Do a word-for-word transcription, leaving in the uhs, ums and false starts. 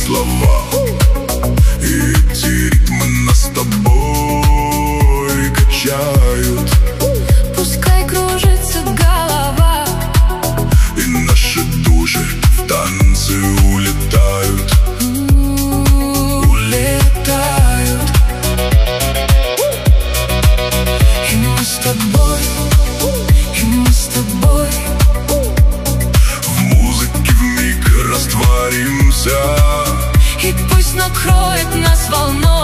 слова, и эти ритмы нас с тобой качают. Пускай кружится голова, и наши души в танцы улетают. улетают. И мы с тобой, и мы с тобой В музыке вмиг растворимся, и пусть накроет нас волной.